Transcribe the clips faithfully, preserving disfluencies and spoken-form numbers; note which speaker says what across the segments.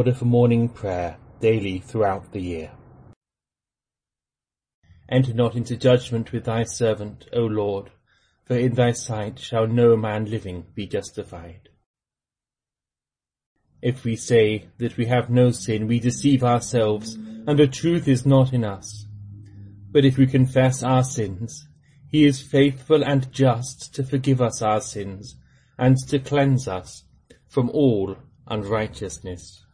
Speaker 1: order for morning prayer daily throughout the year. Enter not into judgment with thy servant, O Lord, for in thy sight shall no man living be justified. If we say that we have no sin, we deceive ourselves, and the truth is not in us. But if we confess our sins, he is faithful and just to forgive us our sins, and to cleanse us from all unrighteousness.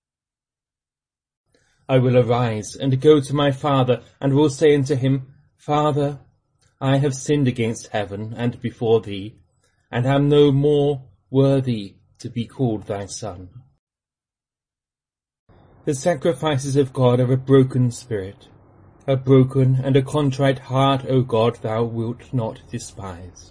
Speaker 1: I will arise and go to my father, and will say unto him, Father, I have sinned against heaven and before thee, and am no more worthy to be called thy son. The sacrifices of God are a broken spirit. A broken and a contrite heart, O God, thou wilt not despise.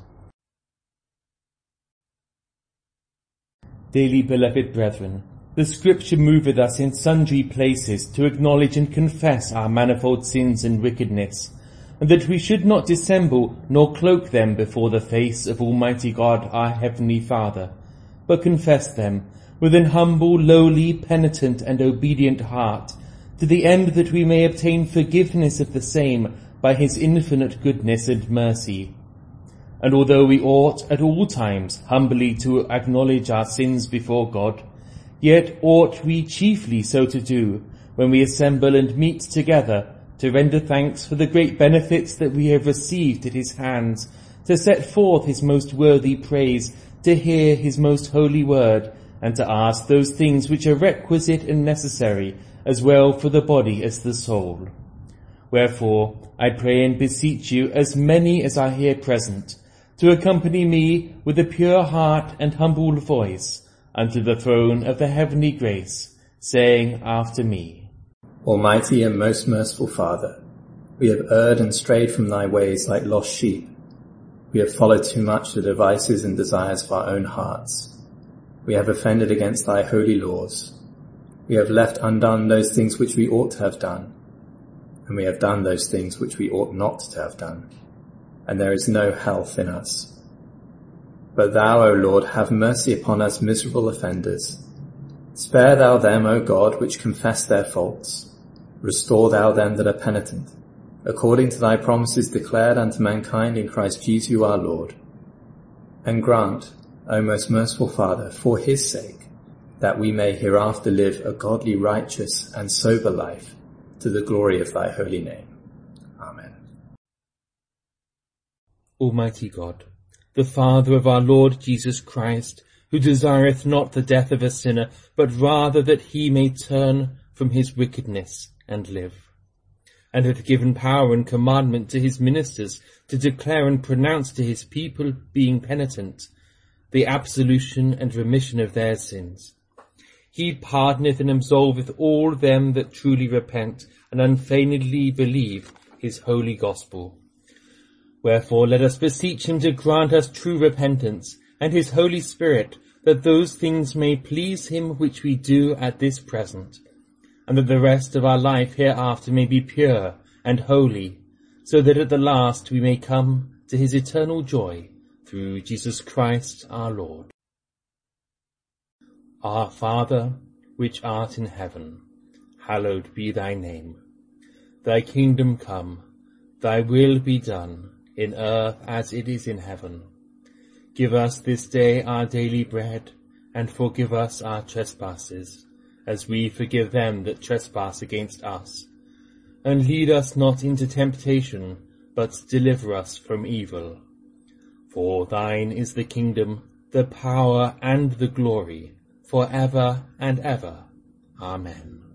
Speaker 1: Dearly beloved brethren, the Scripture moveth us in sundry places to acknowledge and confess our manifold sins and wickedness, and that we should not dissemble nor cloak them before the face of Almighty God our Heavenly Father, but confess them with an humble, lowly, penitent, and obedient heart, to the end that we may obtain forgiveness of the same by his infinite goodness and mercy. And although we ought at all times humbly to acknowledge our sins before God, yet ought we chiefly so to do when we assemble and meet together to render thanks for the great benefits that we have received at his hands, to set forth his most worthy praise, to hear his most holy word, and to ask those things which are requisite and necessary, as well for the body as the soul. Wherefore, I pray and beseech you, as many as are here present, to accompany me with a pure heart and humble voice unto the throne of the heavenly grace, saying after me,
Speaker 2: Almighty and most merciful Father, we have erred and strayed from thy ways like lost sheep. We have followed too much the devices and desires of our own hearts. We have offended against thy holy laws. We have left undone those things which we ought to have done, and we have done those things which we ought not to have done, and there is no health in us. But thou, O Lord, have mercy upon us miserable offenders. Spare thou them, O God, which confess their faults. Restore thou them that are penitent, according to thy promises declared unto mankind in Christ Jesus our Lord. And grant, O most merciful Father, for his sake, that we may hereafter live a godly, righteous, and sober life, to the glory of thy holy name. Amen.
Speaker 1: Almighty God, the Father of our Lord Jesus Christ, who desireth not the death of a sinner, but rather that he may turn from his wickedness and live, and hath given power and commandment to his ministers to declare and pronounce to his people, being penitent, the absolution and remission of their sins. He pardoneth and absolveth all them that truly repent and unfeignedly believe his holy gospel. Wherefore let us beseech him to grant us true repentance, and his Holy Spirit, that those things may please him which we do at this present, and that the rest of our life hereafter may be pure and holy, so that at the last we may come to his eternal joy, through Jesus Christ our Lord. Our Father, which art in heaven, hallowed be thy name. Thy kingdom come, thy will be done, in earth as it is in heaven. Give us this day our daily bread, and forgive us our trespasses, as we forgive them that trespass against us. And lead us not into temptation, but deliver us from evil. For thine is the kingdom, the power, and the glory, for ever and ever. Amen.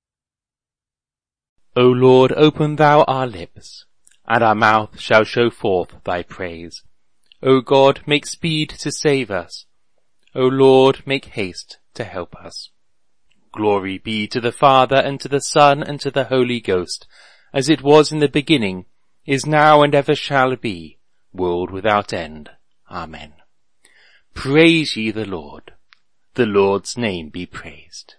Speaker 3: O Lord, open thou our lips, and our mouth shall show forth thy praise. O God, make speed to save us. O Lord, make haste to help us. Glory be to the Father, and to the Son, and to the Holy Ghost, as it was in the beginning, is now, and ever shall be, world without end. Amen. Praise ye the Lord. The Lord's name be praised.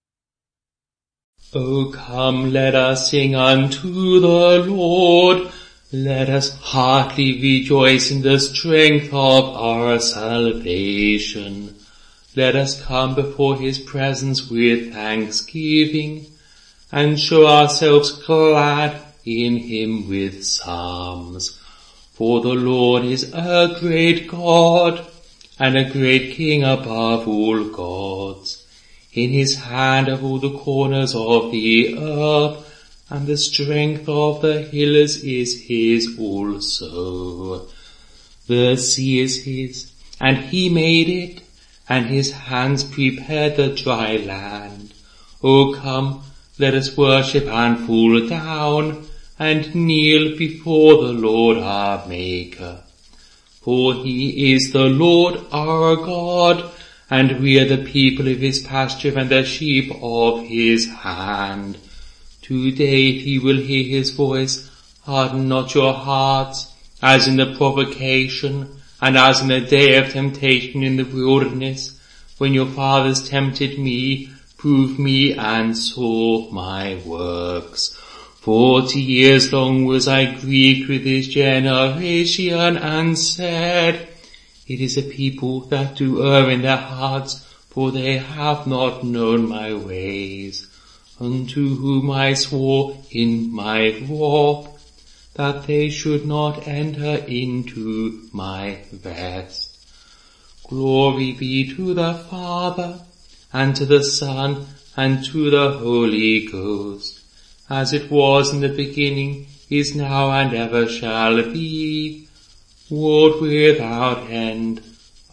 Speaker 3: O come, let us sing unto the Lord. Let us heartily rejoice in the strength of our salvation. Let us come before his presence with thanksgiving, and show ourselves glad in him with psalms. For the Lord is a great God, and a great King above all gods. In his hand are all the corners of the earth, and the strength of the hills is his also. The sea is his, and he made it, and his hands prepared the dry land. O come, let us worship and fall down, and kneel before the Lord our Maker. For he is the Lord our God, and we are the people of his pasture and the sheep of his hand. Today if ye will hear his voice, harden not your hearts, as in the provocation, and as in the day of temptation in the wilderness, when your fathers tempted me, proved me, and saw my works. Forty years long was I grieved with this generation, and said, it is a people that do err in their hearts, for they have not known my ways, unto whom I swore in my wrath, that they should not enter into my rest. Glory be to the Father, and to the Son, and to the Holy Ghost, as it was in the beginning, is now, and ever shall be, world without end.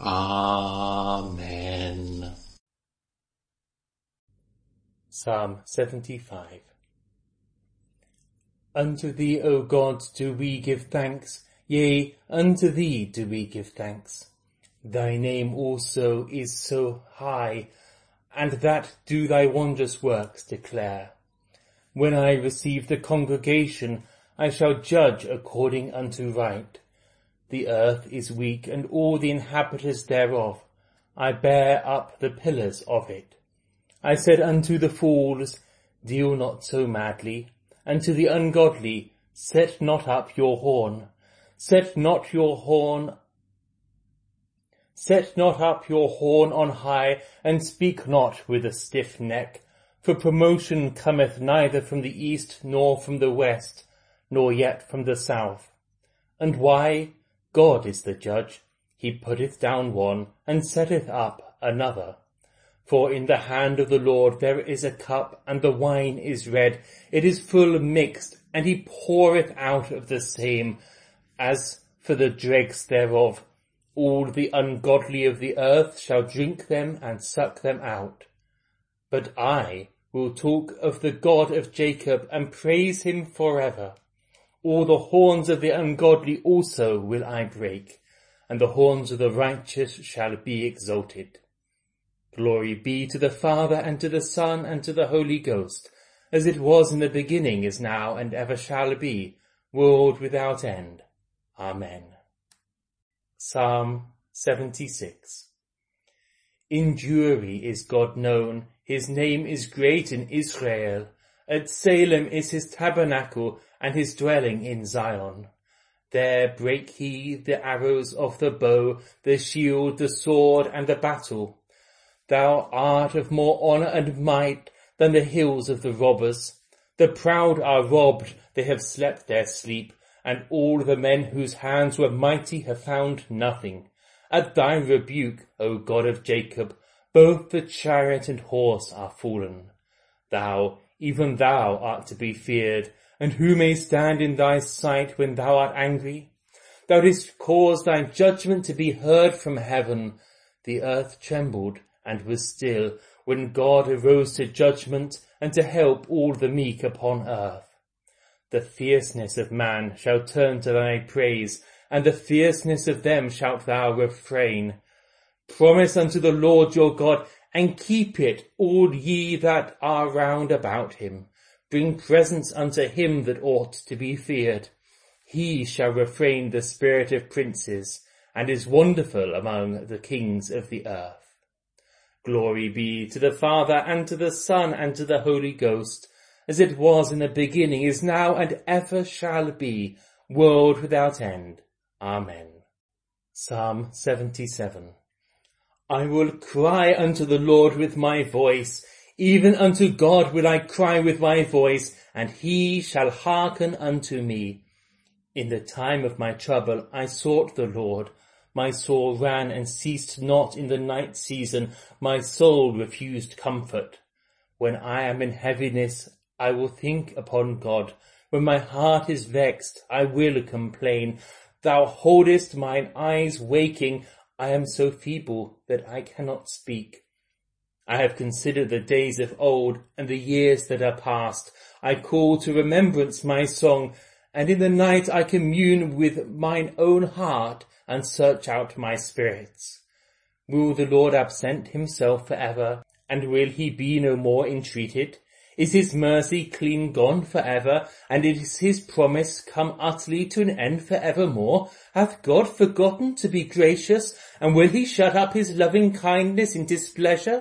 Speaker 3: Amen.
Speaker 1: Psalm seventy-five. Unto thee, O God, do we give thanks, yea, unto thee do we give thanks. Thy name also is so high, and that do thy wondrous works declare. When I receive the congregation, I shall judge according unto right. The earth is weak, and all the inhabitants thereof. I bear up the pillars of it. I said unto the fools, deal not so madly, and to the ungodly, set not up your horn. Set not your horn, set not up your horn on high, and speak not with a stiff neck. For promotion cometh neither from the east, nor from the west, nor yet from the south. And why? God is the judge. He putteth down one, and setteth up another. For in the hand of the Lord there is a cup, and the wine is red. It is full mixed, and he poureth out of the same. As for the dregs thereof, all the ungodly of the earth shall drink them and suck them out. But I will talk of the God of Jacob, and praise him forever. All the horns of the ungodly also will I break, and the horns of the righteous shall be exalted. Glory be to the Father, and to the Son, and to the Holy Ghost, as it was in the beginning, is now, and ever shall be, world without end. Amen. Psalm seventy-six. In Jewry is God known, his name is great in Israel. At Salem is his tabernacle, and his dwelling in Zion. There break he the arrows of the bow, the shield, the sword, and the battle. Thou art of more honour and might than the hills of the robbers. The proud are robbed, they have slept their sleep, and all the men whose hands were mighty have found nothing. At thy rebuke, O God of Jacob, both the chariot and horse are fallen. Thou, even thou, art to be feared, and who may stand in thy sight when thou art angry? Thou didst cause thy judgment to be heard from heaven. The earth trembled and was still, when God arose to judgment, and to help all the meek upon earth. The fierceness of man shall turn to thy praise, and the fierceness of them shalt thou refrain. Promise unto the Lord your God, and keep it, all ye that are round about him. Bring presents unto him that ought to be feared. He shall refrain the spirit of princes, and is wonderful among the kings of the earth. Glory be to the Father, and to the Son, and to the Holy Ghost, as it was in the beginning, is now, and ever shall be, world without end. Amen. Psalm seventy-seven. I will cry unto the Lord with my voice, even unto God will I cry with my voice, and he shall hearken unto me. In the time of my trouble I sought the Lord. My soul ran and ceased not in the night season. My soul refused comfort. When I am in heaviness, I will think upon God. When my heart is vexed, I will complain. Thou holdest mine eyes waking. I am so feeble that I cannot speak. I have considered the days of old and the years that are past. I call to remembrance my song, and in the night I commune with mine own heart and search out my spirits. Will the Lord absent himself for ever, and will he be no more entreated? Is his mercy clean gone for ever, and is his promise come utterly to an end for evermore? Hath God forgotten to be gracious, and will he shut up his loving kindness in displeasure?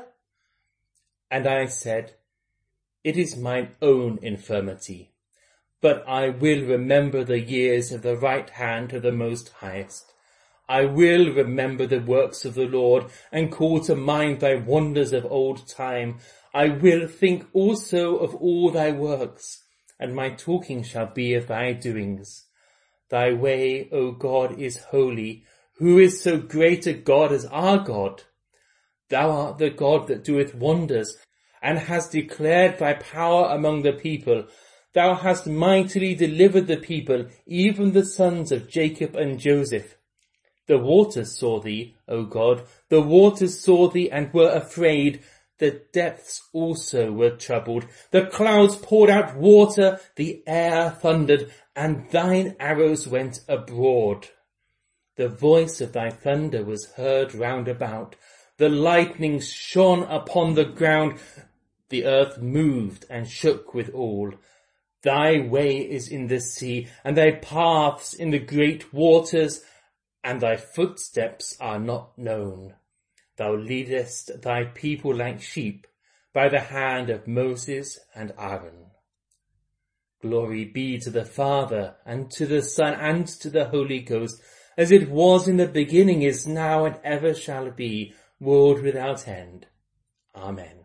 Speaker 1: And I said, It is mine own infirmity, but I will remember the years of the right hand of the Most Highest. I will remember the works of the Lord, and call to mind thy wonders of old time. I will think also of all thy works, and my talking shall be of thy doings. Thy way, O God, is holy. Who is so great a God as our God? Thou art the God that doeth wonders, and hast declared thy power among the people. Thou hast mightily delivered the people, even the sons of Jacob and Joseph. The waters saw thee, O God, the waters saw thee and were afraid. The depths also were troubled. The clouds poured out water, the air thundered, and thine arrows went abroad. The voice of thy thunder was heard round about. The lightning shone upon the ground. The earth moved and shook with all. Thy way is in the sea, and thy paths in the great waters, and thy footsteps are not known. Thou leadest thy people like sheep by the hand of Moses and Aaron. Glory be to the Father, and to the Son, and to the Holy Ghost, as it was in the beginning, is now, and ever shall be, world without end. Amen.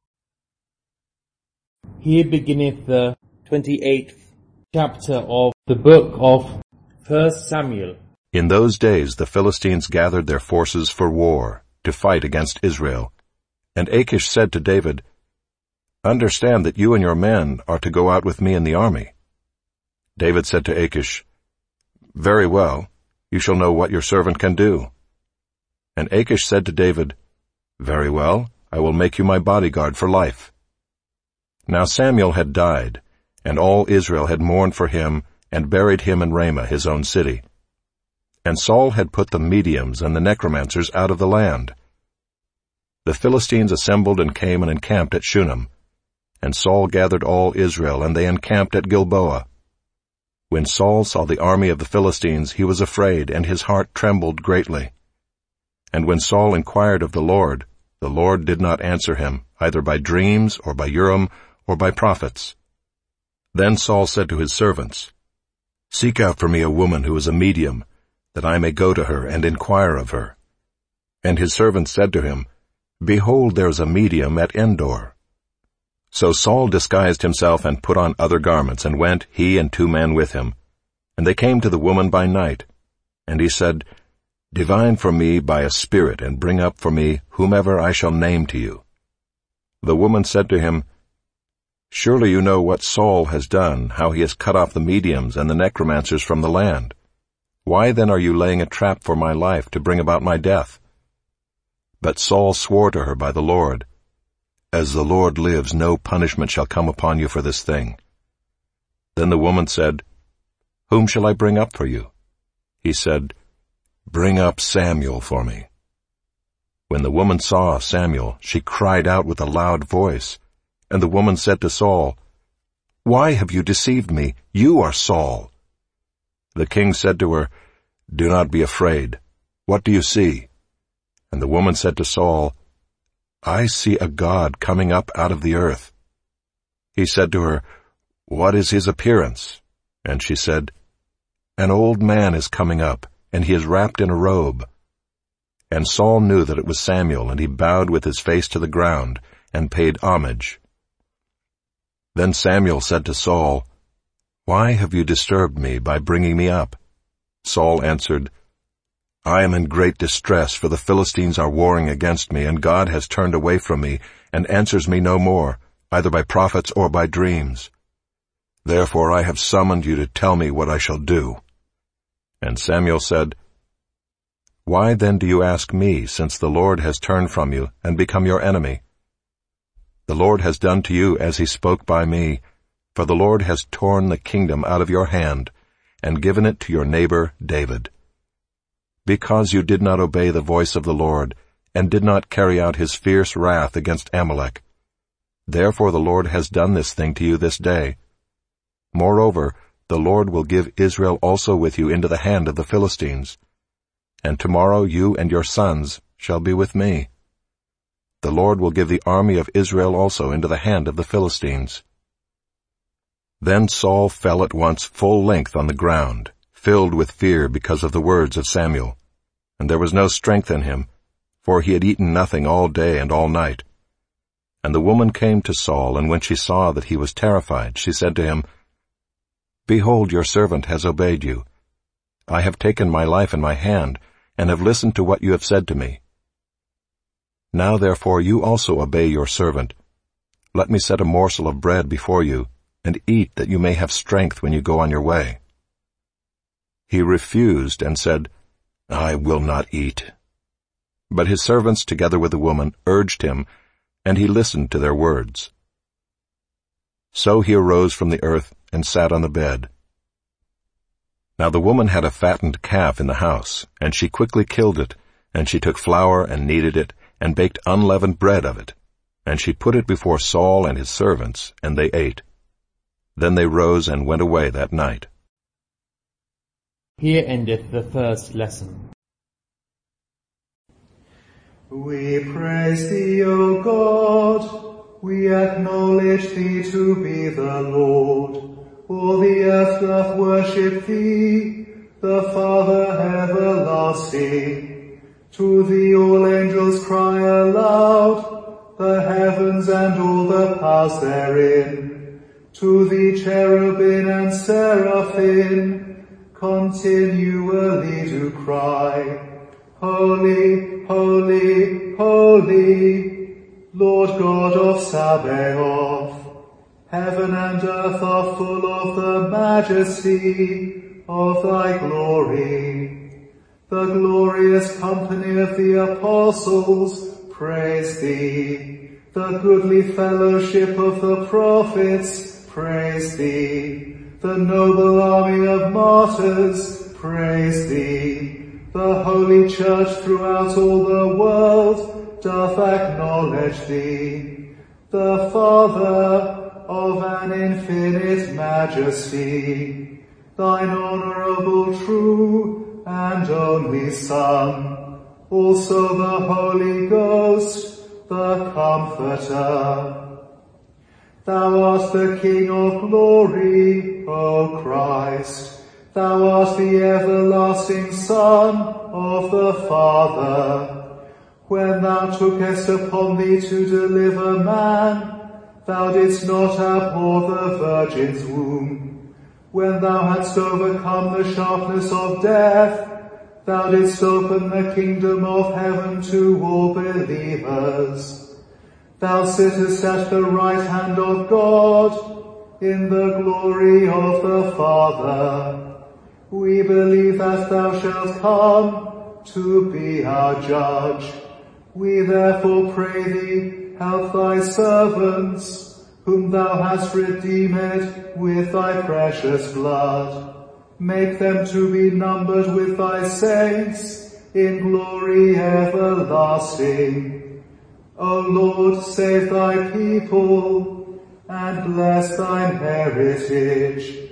Speaker 1: Here beginneth the twenty-eighth chapter of the book of First Samuel.
Speaker 4: In those days the Philistines gathered their forces for war, to fight against Israel. And Achish said to David, Understand that you and your men are to go out with me in the army. David said to Achish, Very well, you shall know what your servant can do. And Achish said to David, Very well, I will make you my bodyguard for life. Now Samuel had died, and all Israel had mourned for him, and buried him in Ramah, his own city. And Saul had put the mediums and the necromancers out of the land. The Philistines assembled and came and encamped at Shunem. And Saul gathered all Israel, and they encamped at Gilboa. When Saul saw the army of the Philistines, he was afraid, and his heart trembled greatly. And when Saul inquired of the Lord, the Lord did not answer him, either by dreams, or by Urim, or by prophets. Then Saul said to his servants, Seek out for me a woman who is a medium, that I may go to her and inquire of her. And his servants said to him, Behold, there is a medium at Endor. So Saul disguised himself and put on other garments, and went, he and two men with him. And they came to the woman by night. And he said, Divine for me by a spirit, and bring up for me whomever I shall name to you. The woman said to him, Surely you know what Saul has done, how he has cut off the mediums and the necromancers from the land. Why then are you laying a trap for my life to bring about my death? But Saul swore to her by the Lord, As the Lord lives, no punishment shall come upon you for this thing. Then the woman said, Whom shall I bring up for you? He said, Bring up Samuel for me. When the woman saw Samuel, she cried out with a loud voice. And the woman said to Saul, Why have you deceived me? You are Saul. The king said to her, Do not be afraid. What do you see? And the woman said to Saul, I see a God coming up out of the earth. He said to her, What is his appearance? And she said, An old man is coming up, and he is wrapped in a robe. And Saul knew that it was Samuel, and he bowed with his face to the ground, and paid homage. Then Samuel said to Saul, "Why have you disturbed me by bringing me up?" Saul answered, "I am in great distress, for the Philistines are warring against me, and God has turned away from me, and answers me no more, either by prophets or by dreams. Therefore I have summoned you to tell me what I shall do." And Samuel said, "Why then do you ask me, since the Lord has turned from you and become your enemy? The Lord has done to you as he spoke by me, for the Lord has torn the kingdom out of your hand and given it to your neighbor David. Because you did not obey the voice of the Lord and did not carry out his fierce wrath against Amalek. Therefore the Lord has done this thing to you this day. Moreover, the Lord will give Israel also with you into the hand of the Philistines. And tomorrow you and your sons shall be with me. The Lord will give the army of Israel also into the hand of the Philistines." Then Saul fell at once full length on the ground, filled with fear because of the words of Samuel. And there was no strength in him, for he had eaten nothing all day and all night. And the woman came to Saul, and when she saw that he was terrified, she said to him, "Behold, your servant has obeyed you. I have taken my life in my hand, and have listened to what you have said to me. Now therefore you also obey your servant. Let me set a morsel of bread before you, and eat, that you may have strength when you go on your way." He refused and said, "I will not eat." But his servants, together with the woman, urged him, and he listened to their words. So he arose from the earth and sat on the bed. Now the woman had a fattened calf in the house, and she quickly killed it, and she took flour and kneaded it, and baked unleavened bread of it. And she put it before Saul and his servants, and they ate. Then they rose and went away that night.
Speaker 1: Here endeth the first lesson.
Speaker 5: We praise thee, O God. We acknowledge thee to be the Lord. All the earth doth worship thee, the Father everlasting. To thee all angels cry aloud, the heavens and all the powers therein. To thee cherubim and seraphim continually do cry, Holy, holy, holy, Lord God of Sabaoth. Heaven and earth are full of the majesty of thy glory. The glorious company of the apostles praise thee. The goodly fellowship of the prophets praise thee. The noble army of martyrs praise thee. The holy church throughout all the world doth acknowledge thee, the Father of an infinite majesty, thine honourable, true, and only Son, also the Holy Ghost, the Comforter. Thou art the King of glory, O Christ. Thou art the everlasting Son of the Father. When thou tookest upon thee to deliver man, thou didst not abhor the Virgin's womb. When thou hadst overcome the sharpness of death, thou didst open the kingdom of heaven to all believers. Thou sittest at the right hand of God, in the glory of the Father. We believe that thou shalt come to be our judge. We therefore pray thee, help thy servants, whom thou hast redeemed with thy precious blood. Make them to be numbered with thy saints in glory everlasting. O Lord, save thy people and bless thine heritage.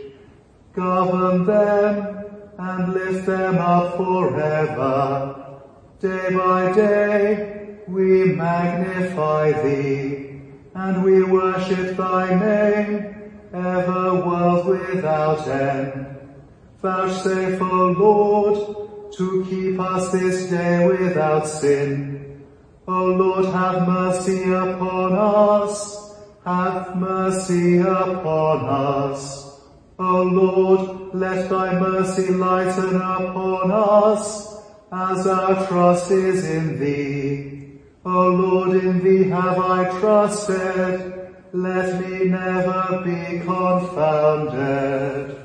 Speaker 5: Govern them and lift them up forever. Day by day we magnify thee, and we worship thy name, ever world without end. Vouchsafe, O Lord, to keep us this day without sin. O Lord, have mercy upon us. Have mercy upon us. O Lord, let thy mercy lighten upon us, as our trust is in thee. O Lord, in thee have I trusted. Let me never be confounded.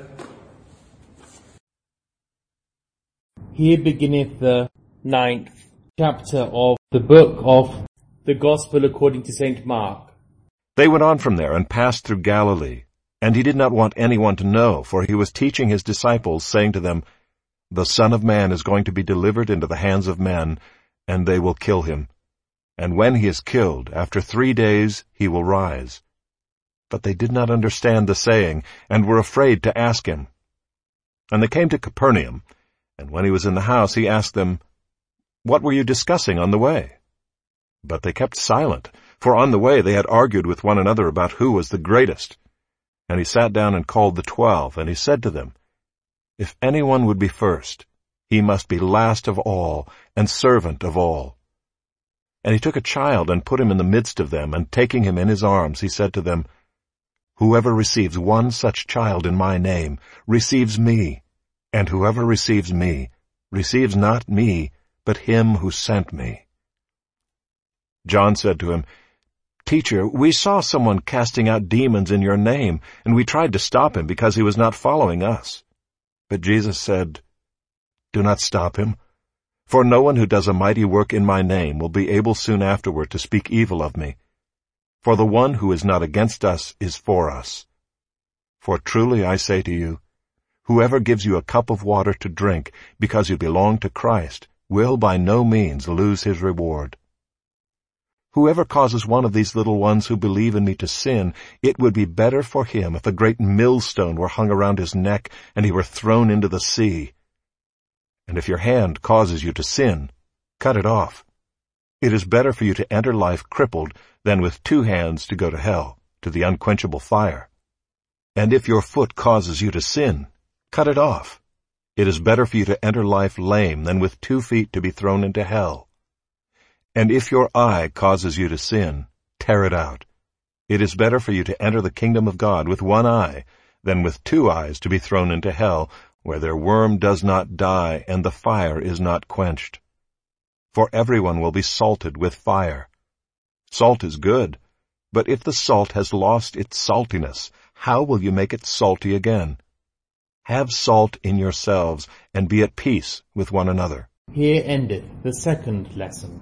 Speaker 1: Here beginneth the ninth chapter of the book of the Gospel according to Saint Mark.
Speaker 4: They went on from there and passed through Galilee, and he did not want anyone to know, for he was teaching his disciples, saying to them, The Son of Man is going to be delivered into the hands of men, and they will kill him. And when he is killed, after three days he will rise. But they did not understand the saying, and were afraid to ask him. And they came to Capernaum, and when he was in the house he asked them, What were you discussing on the way? But they kept silent, for on the way they had argued with one another about who was the greatest. And he sat down and called the twelve, and he said to them, If anyone would be first, he must be last of all, and servant of all. And he took a child and put him in the midst of them, and taking him in his arms, he said to them, Whoever receives one such child in my name receives me, and whoever receives me receives not me, but him who sent me. John said to him, Teacher, we saw someone casting out demons in your name, and we tried to stop him because he was not following us. But Jesus said, Do not stop him. For no one who does a mighty work in my name will be able soon afterward to speak evil of me. For the one who is not against us is for us. For truly I say to you, whoever gives you a cup of water to drink because you belong to Christ will by no means lose his reward. Whoever causes one of these little ones who believe in me to sin, it would be better for him if a great millstone were hung around his neck and he were thrown into the sea. And if your hand causes you to sin, cut it off. It is better for you to enter life crippled than with two hands to go to hell, to the unquenchable fire. And if your foot causes you to sin, cut it off. It is better for you to enter life lame than with two feet to be thrown into hell. And if your eye causes you to sin, tear it out. It is better for you to enter the kingdom of God with one eye than with two eyes to be thrown into hell, where their worm does not die and the fire is not quenched. For everyone will be salted with fire. Salt is good, but if the salt has lost its saltiness, how will you make it salty again? Have salt in yourselves, and be at peace with one another.
Speaker 1: Here endeth the second lesson.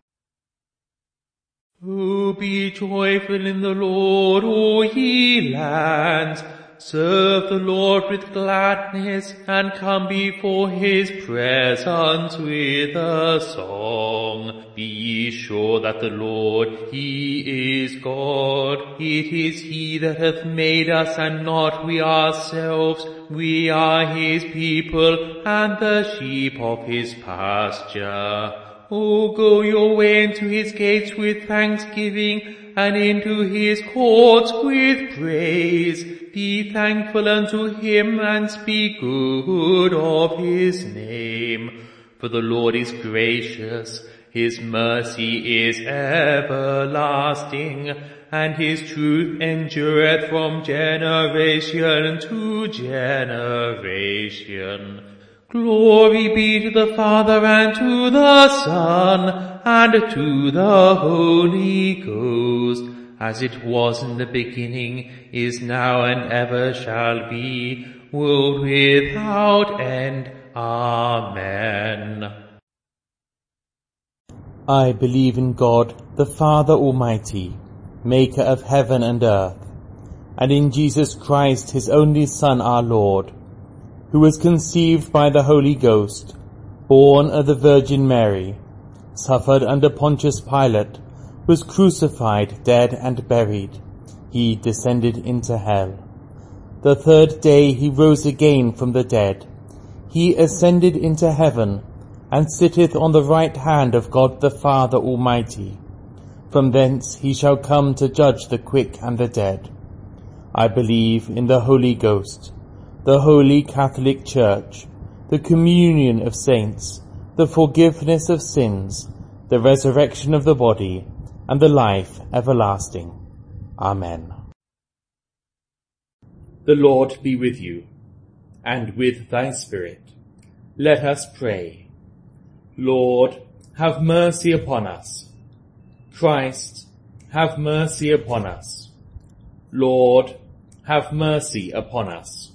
Speaker 3: Oh, be joyful in the Lord, O ye lands. Serve the Lord with gladness, and come before his presence with a song. Be ye sure that the Lord, he is God. It is he that hath made us, and not we ourselves. We are his people, and the sheep of his pasture. O go your way into his gates with thanksgiving, and into his courts with praise. Be thankful unto him, and speak good of his name. For the Lord is gracious, his mercy is everlasting, and his truth endureth from generation to generation. Glory be to the Father, and to the Son, and to the Holy Ghost, as it was in the beginning, is now, and ever shall be, world without end. Amen.
Speaker 1: I believe in God, the Father Almighty, maker of heaven and earth, and in Jesus Christ, his only Son, our Lord, who was conceived by the Holy Ghost, born of the Virgin Mary, suffered under Pontius Pilate, was crucified, dead, and buried. He descended into hell. The third day he rose again from the dead. He ascended into heaven, and sitteth on the right hand of God the Father Almighty. From thence he shall come to judge the quick and the dead. I believe in the Holy Ghost, the Holy Catholic Church, the communion of saints, the forgiveness of sins, the resurrection of the body, and the life everlasting. Amen. The Lord be with you, and with thy spirit. Let us pray. Lord, have mercy upon us. Christ, have mercy upon us. Lord, have mercy upon us.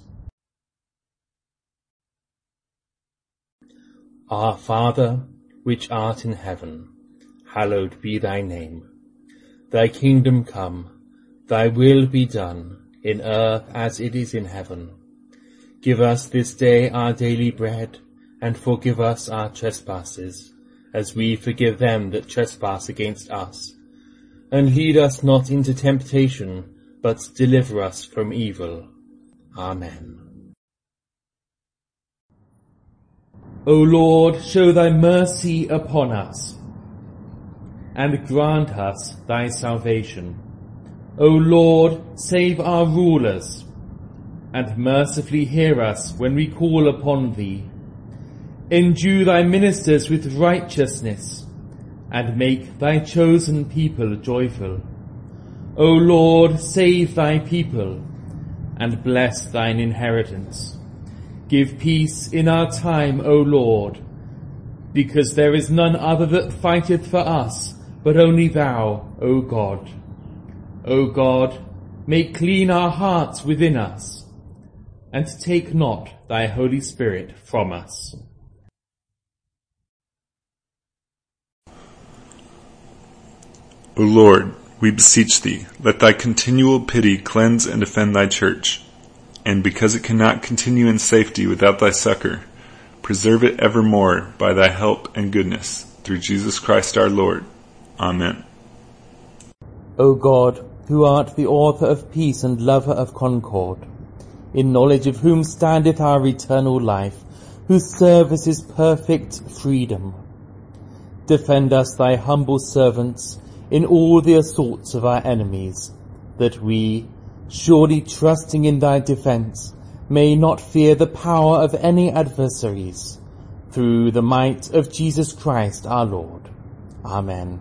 Speaker 1: Our Father, which art in heaven, hallowed be thy name. Thy kingdom come, thy will be done, in earth as it is in heaven. Give us this day our daily bread, and forgive us our trespasses, as we forgive them that trespass against us. And lead us not into temptation, but deliver us from evil. Amen. O Lord, show thy mercy upon us, and grant us thy salvation. O Lord, save our rulers, and mercifully hear us when we call upon thee. Endue thy ministers with righteousness, and make thy chosen people joyful. O Lord, save thy people, and bless thine inheritance. Give peace in our time, O Lord, because there is none other that fighteth for us, but only thou, O God. O God, make clean our hearts within us, and take not thy Holy Spirit from us.
Speaker 6: O Lord, we beseech thee, let thy continual pity cleanse and defend thy church, and because it cannot continue in safety without thy succor, preserve it evermore by thy help and goodness, through Jesus Christ our Lord. Amen.
Speaker 1: O God, who art the author of peace and lover of concord, in knowledge of whom standeth our eternal life, whose service is perfect freedom, defend us thy humble servants in all the assaults of our enemies, that we, surely trusting in thy defence, may not fear the power of any adversaries, through the might of Jesus Christ our Lord. Amen.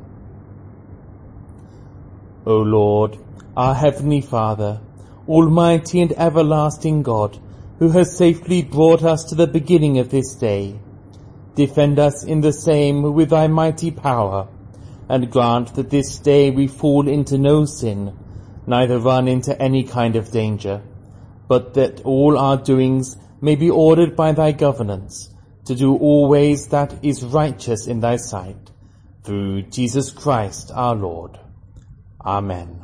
Speaker 1: O Lord, our heavenly Father, almighty and everlasting God, who has safely brought us to the beginning of this day, defend us in the same with thy mighty power, and grant that this day we fall into no sin, neither run into any kind of danger, but that all our doings may be ordered by thy governance, to do always that is righteous in thy sight, through Jesus Christ our Lord. Amen.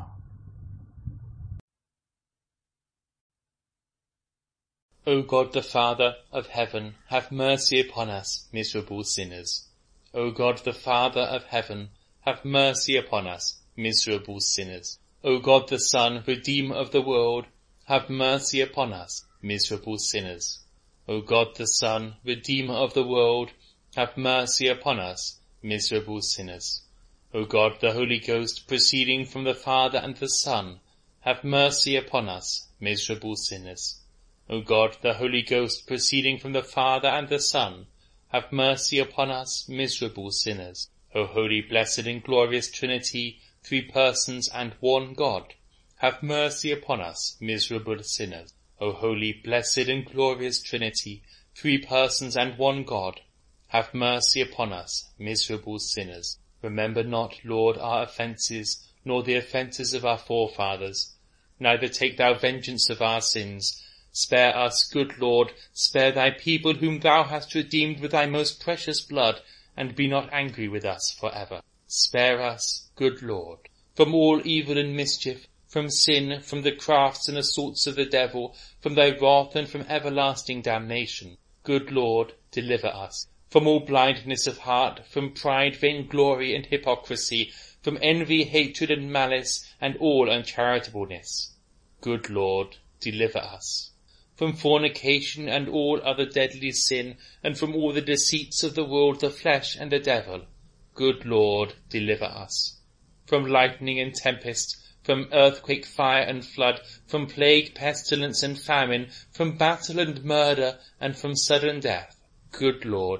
Speaker 3: O God the Father of heaven, have mercy upon us, miserable sinners. O God the Father of heaven, have mercy upon us, miserable sinners. O God the Son, Redeemer of the world, have mercy upon us, miserable sinners. O God the Son, Redeemer of the world, have mercy upon us, miserable sinners. O God the Holy Ghost, proceeding from the Father and the Son, have mercy upon us, miserable sinners. O God the Holy Ghost, proceeding from the Father and the Son, have mercy upon us, miserable sinners. O holy, blessed, and glorious Trinity, three persons and one God, have mercy upon us, miserable sinners. O holy, blessed, and glorious Trinity, three persons and one God, have mercy upon us, miserable sinners. Remember not, Lord, our offences, nor the offences of our forefathers. Neither take thou vengeance of our sins. Spare us, good Lord, spare thy people whom thou hast redeemed with thy most precious blood, and be not angry with us for ever. Spare us, good Lord, from all evil and mischief, from sin, from the crafts and assaults of the devil, from thy wrath and from everlasting damnation. Good Lord, deliver us from all blindness of heart, from pride, vainglory, and hypocrisy, from envy, hatred, and malice, and all uncharitableness. Good Lord, deliver us from fornication and all other deadly sin, and from all the deceits of the world, the flesh, and the devil. Good Lord, deliver us from lightning and tempest, from earthquake, fire, and flood, from plague, pestilence, and famine, from battle and murder, and from sudden death. Good Lord,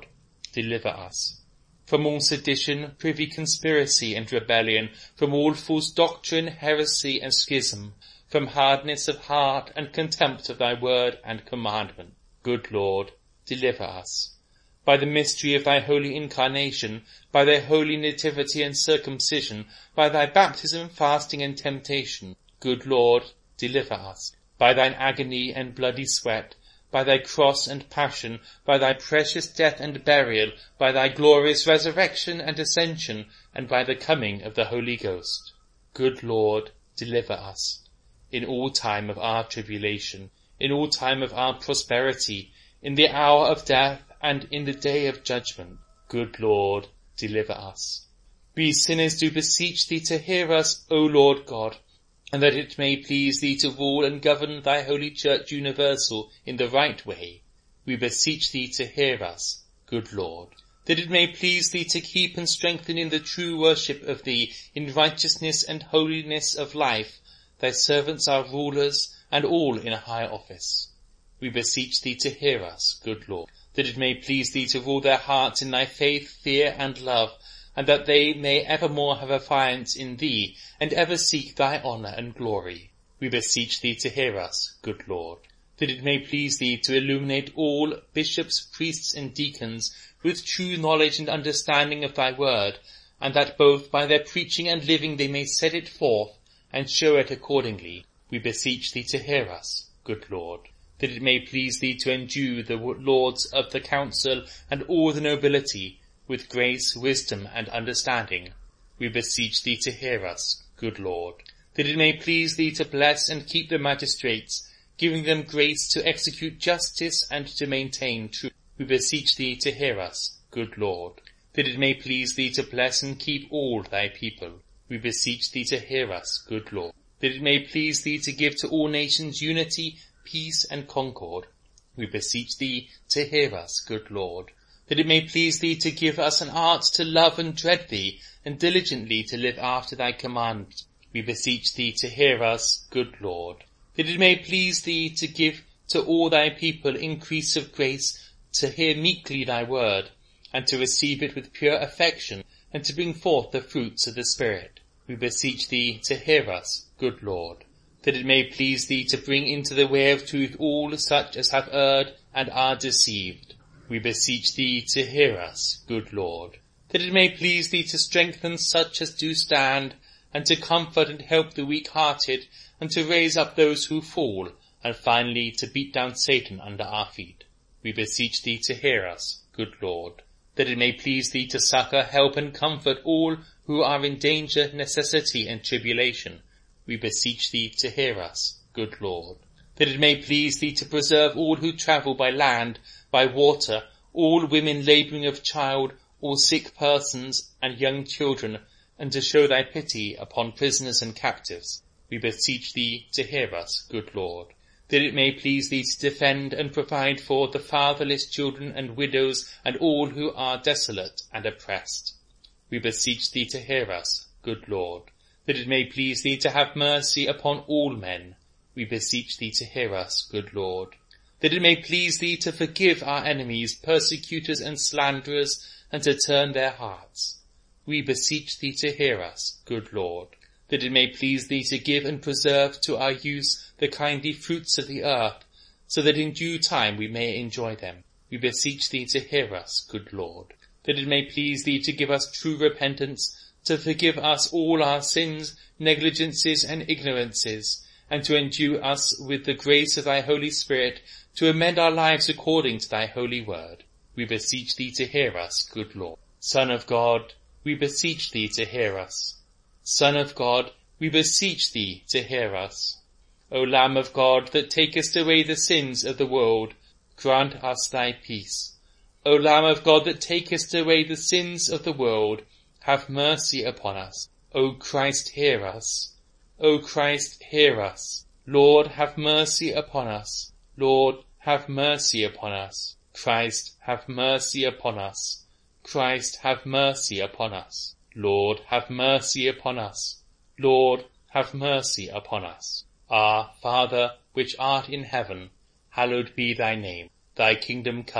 Speaker 3: deliver us. From all sedition, privy conspiracy and rebellion, from all false doctrine, heresy and schism, from hardness of heart and contempt of thy word and commandment. Good Lord, deliver us. By the mystery of thy holy incarnation, by thy holy nativity and circumcision, by thy baptism, fasting and temptation, good Lord, deliver us. By thine agony and bloody sweat, by thy cross and passion, by thy precious death and burial, by thy glorious resurrection and ascension, and by the coming of the Holy Ghost. Good Lord, deliver us. In all time of our tribulation, in all time of our prosperity, in the hour of death, and in the day of judgment, good Lord, deliver us. We sinners do beseech thee to hear us, O Lord God, and that it may please thee to rule and govern thy holy church universal in the right way. We beseech thee to hear us, good Lord, that it may please thee to keep and strengthen in the true worship of thee, in righteousness and holiness of life, thy servants our rulers, and all in a high office. We beseech thee to hear us, good Lord, that it may please thee to rule their hearts in thy faith, fear, and love, and that they may evermore have affiance in thee, and ever seek thy honour and glory. We beseech thee to hear us, good Lord, that it may please thee to illuminate all bishops, priests, and deacons with true knowledge and understanding of thy word, and that both by their preaching and living they may set it forth, and show it accordingly. We beseech thee to hear us, good Lord, that it may please thee to endue the lords of the council and all the nobility with grace, wisdom, and understanding. We beseech thee to hear us, good Lord, that it may please thee to bless and keep the magistrates, giving them grace to execute justice and to maintain truth. We beseech thee to hear us, good Lord, that it may please thee to bless and keep all thy people. We beseech thee to hear us, good Lord, that it may please thee to give to all nations unity, peace, and concord. We beseech thee to hear us, good Lord, that it may please thee to give us an art to love and dread thee, and diligently to live after thy commandments. We beseech thee to hear us, good Lord, that it may please thee to give to all thy people increase of grace, to hear meekly thy word, and to receive it with pure affection, and to bring forth the fruits of the Spirit. We beseech thee to hear us, good Lord, that it may please thee to bring into the way of truth all such as have erred and are deceived. We beseech thee to hear us, good Lord, that it may please thee to strengthen such as do stand, and to comfort and help the weak-hearted, and to raise up those who fall, and finally to beat down Satan under our feet. We beseech thee to hear us, good Lord, that it may please thee to succour, help, and comfort all who are in danger, necessity, and tribulation. We beseech thee to hear us, good Lord, that it may please thee to preserve all who travel by land, by water, all women labouring of child, all sick persons, and young children, and to show thy pity upon prisoners and captives. We beseech thee to hear us, good Lord, that it may please thee to defend and provide for the fatherless children and widows and all who are desolate and oppressed. We beseech thee to hear us, good Lord, that it may please thee to have mercy upon all men. We beseech thee to hear us, good Lord, that it may please thee to forgive our enemies, persecutors and slanderers, and to turn their hearts. We beseech thee to hear us, good Lord, that it may please thee to give and preserve to our use the kindly fruits of the earth, so that in due time we may enjoy them. We beseech thee to hear us, good Lord, that it may please thee to give us true repentance, to forgive us all our sins, negligences, and ignorances, and to endue us with the grace of thy Holy Spirit, to amend our lives according to thy holy word. We beseech thee to hear us, good Lord. Son of God, we beseech thee to hear us. Son of God, we beseech thee to hear us. O Lamb of God, that takest away the sins of the world, grant us thy peace. O Lamb of God, that takest away the sins of the world, have mercy upon us. O Christ, hear us. O Christ, hear us. Lord, have mercy upon us. Lord, have mercy upon us. Christ, have mercy upon us. Christ, have mercy upon us. Lord, have mercy upon us. Lord, have mercy upon us. Our Father, which art in heaven, hallowed be thy name. Thy kingdom come,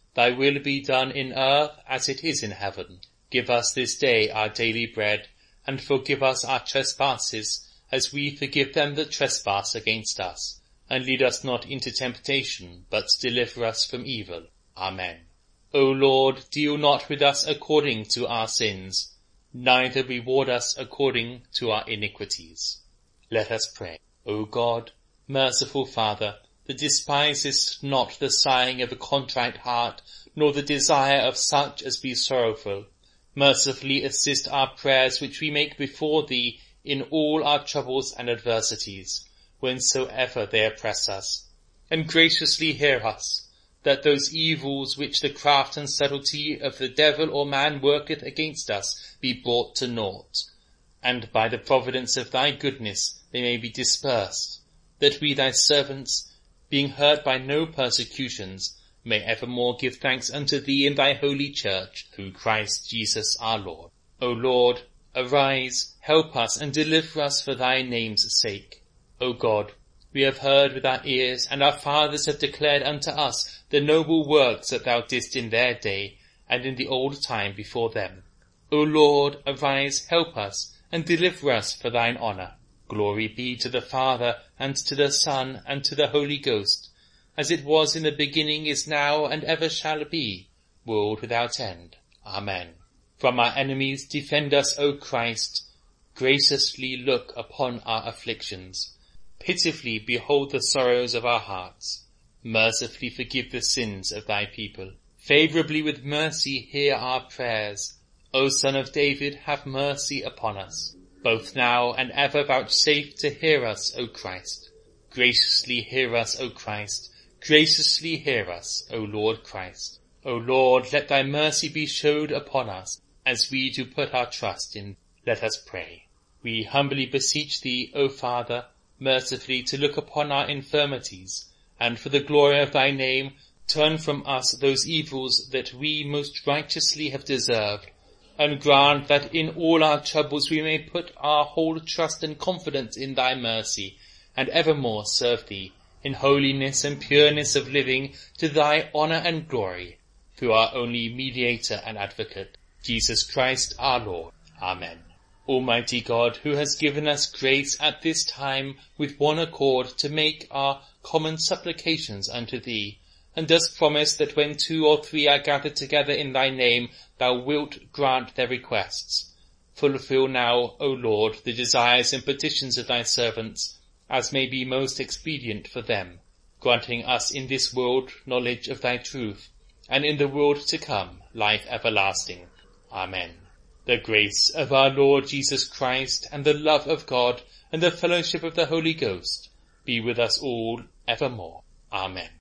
Speaker 3: Thy will be done in earth as it is in heaven. Give us this day our daily bread, and forgive us our trespasses, as we forgive them that trespass against us. And lead us not into temptation, but deliver us from evil. Amen. O Lord, deal not with us according to our sins, neither reward us according to our iniquities. Let us pray. O God, merciful Father, that despisest not the sighing of a contrite heart, nor the desire of such as be sorrowful, mercifully assist our prayers which we make before thee in all our troubles and adversities, whensoever they oppress us, and graciously hear us, that those evils which the craft and subtlety of the devil or man worketh against us be brought to naught, and by the providence of thy goodness they may be dispersed, that we thy servants, being hurt by no persecutions, may evermore give thanks unto thee in thy holy church, through Christ Jesus our Lord. O Lord, arise, help us, and deliver us for thy name's sake. O God, we have heard with our ears, and our fathers have declared unto us the noble works that thou didst in their day, and in the old time before them. O Lord, arise, help us, and deliver us for thine honour. Glory be to the Father, and to the Son, and to the Holy Ghost, as it was in the beginning, is now, and ever shall be, world without end. Amen. From our enemies defend us, O Christ. Graciously look upon our afflictions. Pitifully behold the sorrows of our hearts. Mercifully forgive the sins of thy people. Favourably with mercy hear our prayers. O Son of David, have mercy upon us. Both now and ever vouchsafe to hear us, O Christ. Graciously hear us, O Christ. Graciously hear us, O Lord Christ. O Lord, let thy mercy be showed upon us, as we do put our trust in. Let us pray. We humbly beseech thee, O Father, mercifully to look upon our infirmities, and for the glory of thy name, turn from us those evils that we most righteously have deserved, and grant that in all our troubles we may put our whole trust and confidence in thy mercy, and evermore serve thee in holiness and pureness of living, to thy honour and glory, through our only mediator and advocate, Jesus Christ our Lord. Amen. Almighty God, who has given us grace at this time with one accord to make our common supplications unto thee, and dost promise that when two or three are gathered together in thy name, thou wilt grant their requests. Fulfill now, O Lord, the desires and petitions of thy servants, as may be most expedient for them, granting us in this world knowledge of thy truth, and in the world to come life everlasting. Amen. The grace of our Lord Jesus Christ, and the love of God, and the fellowship of the Holy Ghost, be with us all evermore. Amen.